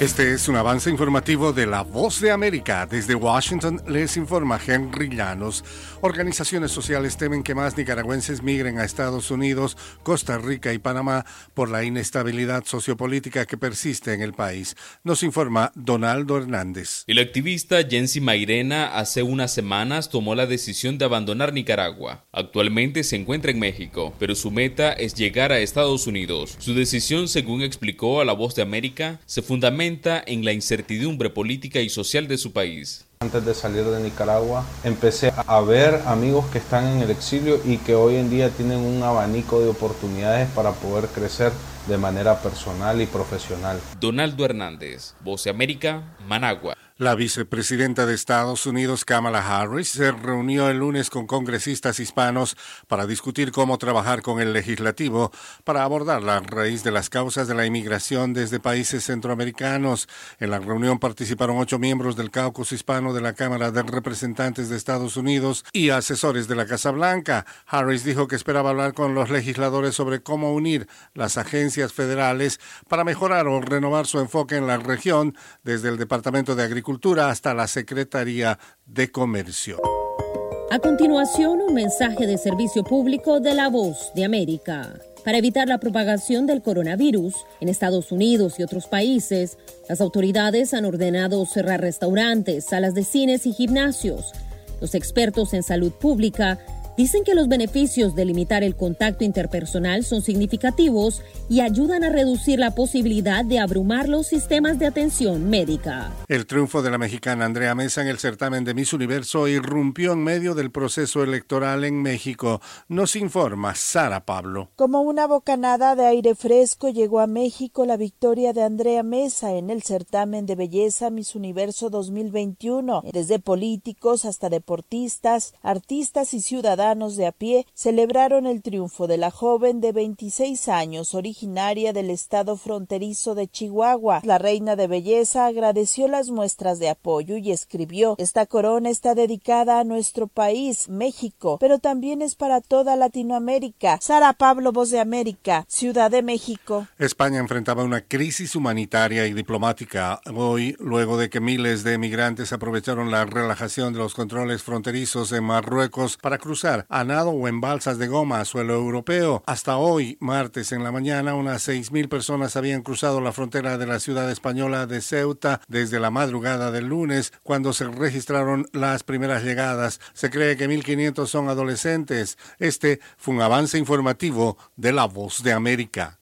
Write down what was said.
Este es un avance informativo de La Voz de América. Desde Washington les informa Henry Llanos. Organizaciones sociales temen que más nicaragüenses migren a Estados Unidos, Costa Rica y Panamá por la inestabilidad sociopolítica que persiste en el país. Nos informa Donaldo Hernández. El activista Jensi Mairena hace unas semanas tomó la decisión de abandonar Nicaragua. Actualmente se encuentra en México, pero su meta es llegar a Estados Unidos. Su decisión, según explicó a La Voz de América, se fundamenta en la incertidumbre política y social de su país. Antes de salir de Nicaragua, empecé a ver amigos que están en el exilio y que hoy en día tienen un abanico de oportunidades para poder crecer de manera personal y profesional. Donaldo Hernández, Voz de América, Managua. La vicepresidenta de Estados Unidos, Kamala Harris, se reunió el lunes con congresistas hispanos para discutir cómo trabajar con el legislativo para abordar la raíz de las causas de la inmigración desde países centroamericanos. En la reunión participaron 8 miembros del caucus hispano de la Cámara de Representantes de Estados Unidos y asesores de la Casa Blanca. Harris dijo que esperaba hablar con los legisladores sobre cómo unir las agencias federales para mejorar o renovar su enfoque en la región, desde el Departamento de Agricultura hasta la Secretaría de Comercio. A continuación, un mensaje de servicio público de La Voz de América. Para evitar la propagación del coronavirus en Estados Unidos y otros países, las autoridades han ordenado cerrar restaurantes, salas de cines y gimnasios. Los expertos en salud pública dicen que los beneficios de limitar el contacto interpersonal son significativos y ayudan a reducir la posibilidad de abrumar los sistemas de atención médica. El triunfo de la mexicana Andrea Mesa en el certamen de Miss Universo irrumpió en medio del proceso electoral en México. Nos informa Sara Pablo. Como una bocanada de aire fresco llegó a México la victoria de Andrea Mesa en el certamen de belleza Miss Universo 2021. Desde políticos hasta deportistas, artistas y ciudadanos de a pie celebraron el triunfo de la joven de 26 años, originaria del estado fronterizo de Chihuahua. La reina de belleza agradeció las muestras de apoyo y escribió: "Esta corona está dedicada a nuestro país, México, pero también es para toda Latinoamérica". Sara Pablo, Voz de América, Ciudad de México. España enfrentaba una crisis humanitaria y diplomática hoy, luego de que miles de migrantes aprovecharon la relajación de los controles fronterizos en Marruecos para cruzar a nado o en balsas de goma a suelo europeo. Hasta hoy, martes en la mañana, unas 6,000 personas habían cruzado la frontera de la ciudad española de Ceuta desde la madrugada del lunes, cuando se registraron las primeras llegadas. Se cree que 1,500 son adolescentes. Este fue un avance informativo de La Voz de América.